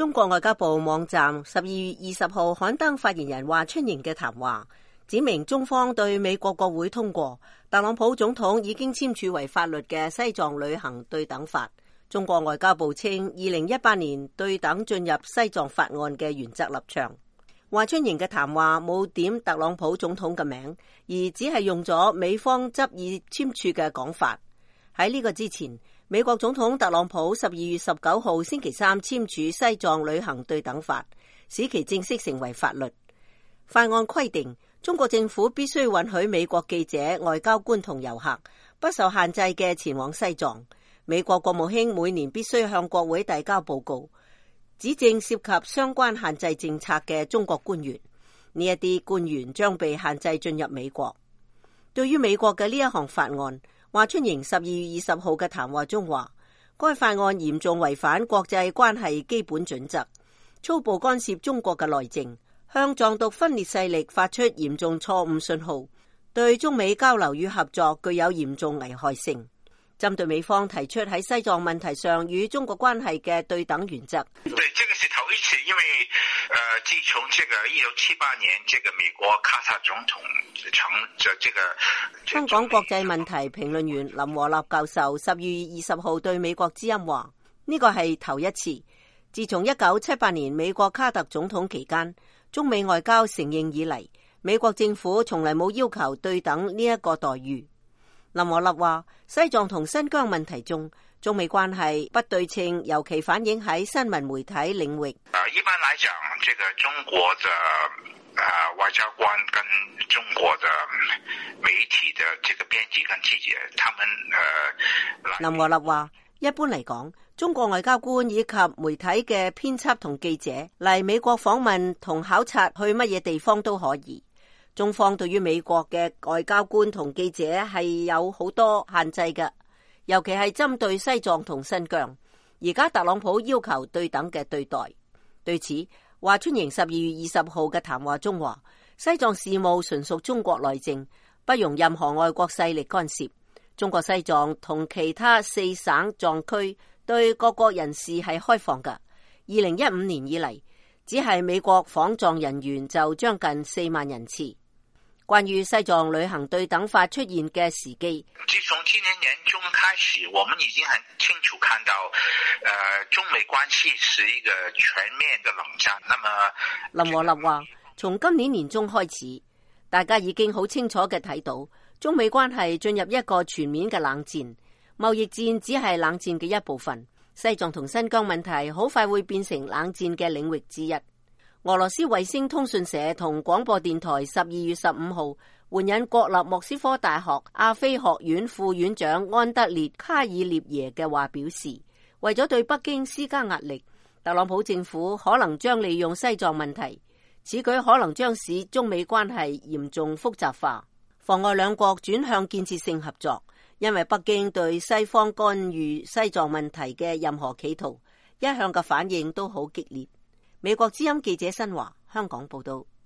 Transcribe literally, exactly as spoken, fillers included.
中國外交部網站十二月二十號刊登發言人華春瑩嘅談話，指明中方對美國國會通過特朗普總統已經簽署為法律嘅西藏旅行對等法。中國外交部稱，二零一八年對等進入西藏法案嘅原則立場。華春瑩嘅談話冇點特朗普總統嘅名，而只係用咗美方執意簽署嘅講法。喺呢個之前，美國總統特朗普十二月十九號星期三簽署西藏旅行對等法，使其正式成為法律。法案規定，中國政府必須允許美國記者、外交官同遊客不受限制嘅前往西藏。美國國務卿每年必須向國會遞交報告，指證涉及相關限制政策嘅中國官員。呢一啲官員將被限制進入美國。對於美國嘅呢一項法案，華春瑩十二月二十號嘅談話中話，該法案嚴重違反國際關係基本準則，粗暴干涉中國嘅內政，向藏獨分裂勢力發出嚴重錯誤信號，對中美交流與合作具有嚴重危害性。針對美方提出喺西藏問題上與中國關係嘅對等原則， 對，這個是頭一次，因為，呃，自從這個一九七八年，這個美國卡薩總統成這這個。 香港國際問題評論員林和立教授十二月二十號對美國之音話：呢個係頭一次，自從一九七八年美國卡特總統期間，中美外交承認以嚟，美國政府從來冇要求對等呢一個待遇。林和立話：西藏同新疆問題中，中美關係不對稱，尤其反映喺新聞媒體領域。 啊，一般來講，這個中國的啊外交官跟中國的媒體的這個編輯跟記者，他們呃。 林和立話：一般嚟講，中國外交官以及媒體嘅編輯同記者嚟美國訪問同考察去乜嘢地方都可以。中方對於美國嘅外交官同記者係有好多限制嘅，尤其係針對西藏同新疆。而家特朗普要求對等嘅對待，對此華春瑩十二月二十號嘅談話中話：西藏事務純屬中國內政，不容任何外國勢力干涉。中國西藏同其他四省藏區對各國人士係開放嘅。二零一五年以嚟，只係美國訪藏人員就將近四萬人次。關於西藏旅行對等法出現嘅時機， 自從今年年中開始，我們已經很清楚看到，呃，中美關係是一個全面的冷戰。那麼林和立話，從今年年中開始，大家已經好清楚嘅睇到，中美關係進入一個全面嘅冷戰，貿易戰只係冷戰嘅一部分。西藏同新疆問題好快會變成冷戰嘅領域之一。俄羅斯衛星通訊社同廣播電台十二月十五號援引國立莫斯科大學亞非學院副院長安德烈卡爾列耶嘅話表示，為咗對北京施加壓力，特朗普政府可能將利用西藏問題，此舉可能將使中美關係嚴重複雜化，妨礙兩國轉向建設性合作。因為北京對西方干預西藏問題嘅任何企圖，一向嘅反應都好激烈。美國之音記者新華香港報道。